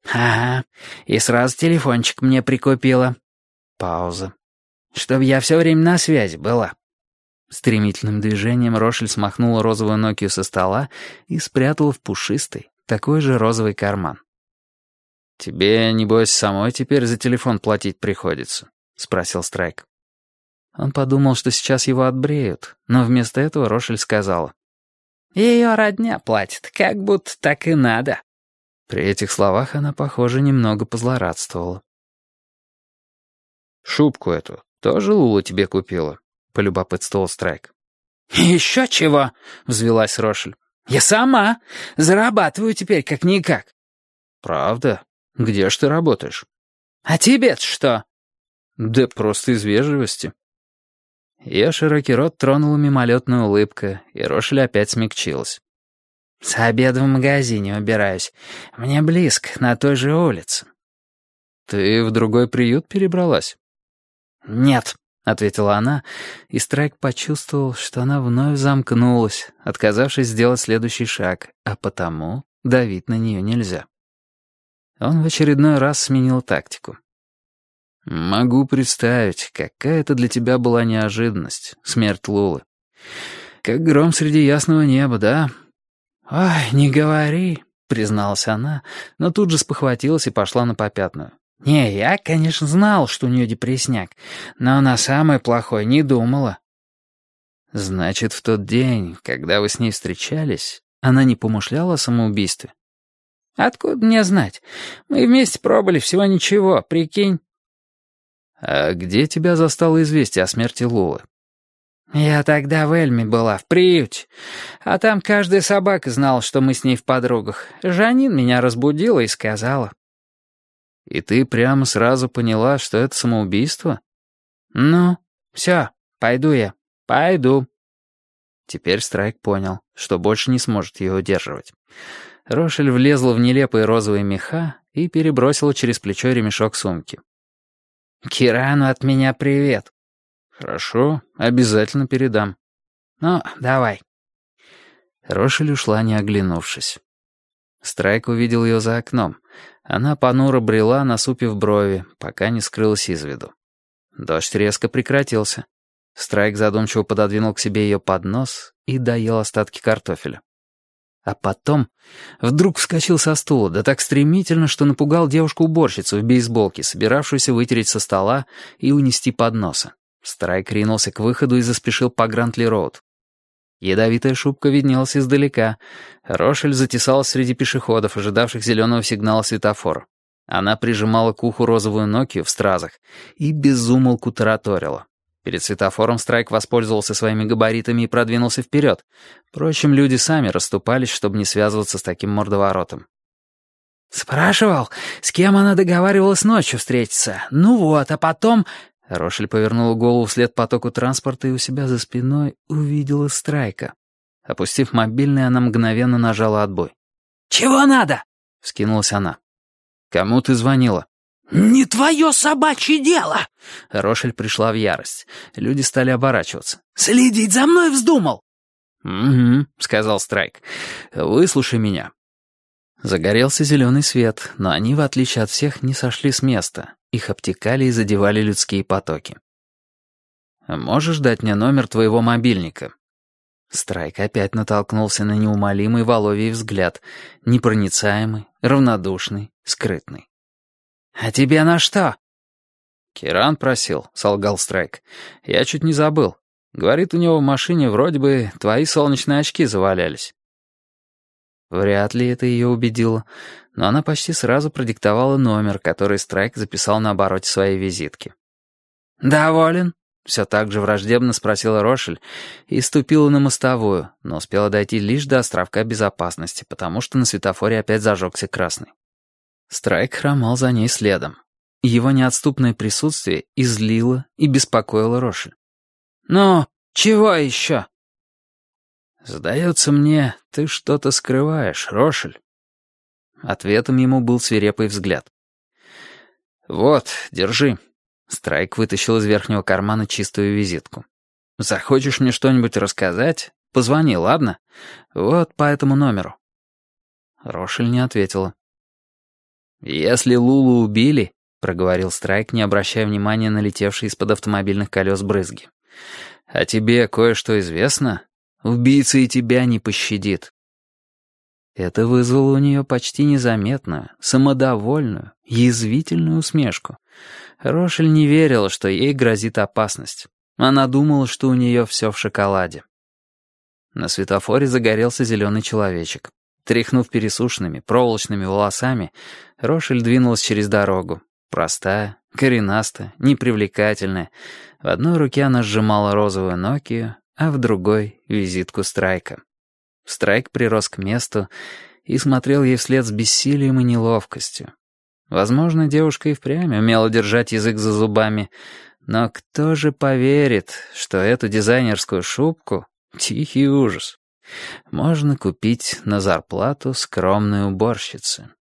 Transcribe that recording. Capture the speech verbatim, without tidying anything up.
«Ага, и сразу телефончик мне прикупила». Пауза. «Чтоб я все время на связи была». Стремительным движением Рошель смахнула розовую Нокию со стола и спрятала в пушистый, такой же розовый карман. «Тебе, небось, самой теперь за телефон платить приходится?» — спросил Страйк. Он подумал, что сейчас его отбреют, но вместо этого Рошель сказала: «Ее родня платит, как будто так и надо». При этих словах она, похоже, немного позлорадствовала. «Шубку эту тоже Лула тебе купила?» — полюбопытствовал Страйк. «Еще чего?» — взвилась Рошель. «Я сама зарабатываю теперь как-никак». «Правда? Где ж ты работаешь?» «А тебе-то что?» «Да просто из вежливости». Ее широкий рот тронула мимолетная улыбка, и Рошель опять смягчилась. «С обеда в магазине убираюсь. Мне близко, на той же улице». «Ты в другой приют перебралась?» «Нет», — ответила она, и Страйк почувствовал, что она вновь замкнулась, отказавшись сделать следующий шаг, а потому давить на нее нельзя. Он в очередной раз сменил тактику. «Могу представить, какая это для тебя была неожиданность, смерть Лулы. Как гром среди ясного неба, да?» «Ой, не говори», — призналась она, но тут же спохватилась и пошла на попятную. «Не, я, конечно, знал, что у нее депрессняк, но на самое плохое не думала». «Значит, в тот день, когда вы с ней встречались, она не помышляла о самоубийстве?» «Откуда мне знать? Мы вместе пробыли всего ничего, прикинь». «А где тебя застало известие о смерти Лулы?» «Я тогда в Эльме была, в приюте. А там каждая собака знала, что мы с ней в подругах. Жанин меня разбудила и сказала». «И ты прямо сразу поняла, что это самоубийство?» «Ну, все, пойду я, пойду». Теперь Страйк понял, что больше не сможет ее удерживать. Рошель влезла в нелепые розовые меха и перебросила через плечо ремешок сумки. «Кирану от меня привет». «Хорошо, обязательно передам». «Ну, давай». Рошель ушла, не оглянувшись. Страйк увидел ее за окном. Она понуро брела, насупив брови, пока не скрылась из виду. Дождь резко прекратился. Страйк задумчиво пододвинул к себе ее поднос и доел остатки картофеля. А потом вдруг вскочил со стула, да так стремительно, что напугал девушку-уборщицу в бейсболке, собиравшуюся вытереть со стола и унести подноса. Страйк ринулся к выходу и заспешил по Грантли-роуд. Ядовитая шубка виднелась издалека. Рошель затесалась среди пешеходов, ожидавших зеленого сигнала светофора. Она прижимала к уху розовую Нокию в стразах и безумолку тараторила. Перед светофором Страйк воспользовался своими габаритами и продвинулся вперед. Впрочем, люди сами расступались, чтобы не связываться с таким мордоворотом. «Спрашивал, с кем она договаривалась ночью встретиться? Ну вот, а потом...» Рошель повернула голову вслед потоку транспорта и у себя за спиной увидела Страйка. Опустив мобильный, она мгновенно нажала отбой. «Чего надо?» — вскинулась она. «Кому ты звонила?» «Не твое собачье дело!» Рошель пришла в ярость. Люди стали оборачиваться. «Следить за мной вздумал!» «Угу», — сказал Страйк. «Выслушай меня». Загорелся зеленый свет, но они, в отличие от всех, не сошли с места. Их обтекали и задевали людские потоки. «Можешь дать мне номер твоего мобильника?» Страйк опять натолкнулся на неумолимый Воловий взгляд. Непроницаемый, равнодушный, скрытный. «А тебе на что?» «Киран просил», — солгал Страйк. «Я чуть не забыл. Говорит, у него в машине вроде бы твои солнечные очки завалялись». Вряд ли это ее убедило, но она почти сразу продиктовала номер, который Страйк записал на обороте своей визитки. «Доволен?» — все так же враждебно спросила Рошель и ступила на мостовую, но успела дойти лишь до островка безопасности, потому что на светофоре опять зажегся красный. Страйк хромал за ней следом. Его неотступное присутствие излило и беспокоило Рошель. «Ну, чего еще?» «Сдается мне, ты что-то скрываешь, Рошель». Ответом ему был свирепый взгляд. «Вот, держи». Страйк вытащил из верхнего кармана чистую визитку. «Захочешь мне что-нибудь рассказать? Позвони, ладно? Вот по этому номеру». Рошель не ответила. «Если Лулу убили», — проговорил Страйк, не обращая внимания на летевшие из-под автомобильных колес брызги, «а тебе кое-что известно? Убийца и тебя не пощадит». Это вызвало у нее почти незаметную, самодовольную, язвительную усмешку. Рошель не верила, что ей грозит опасность. Она думала, что у нее все в шоколаде. На светофоре загорелся зеленый человечек. Тряхнув пересушенными, проволочными волосами, Рошель двинулась через дорогу. Простая, коренастая, непривлекательная. В одной руке она сжимала розовую Нокию, а в другой — визитку Страйка. Страйк прирос к месту и смотрел ей вслед с бессилием и неловкостью. Возможно, девушка и впрямь умела держать язык за зубами, но кто же поверит, что эту дизайнерскую шубку — тихий ужас — можно купить на зарплату скромной уборщицы?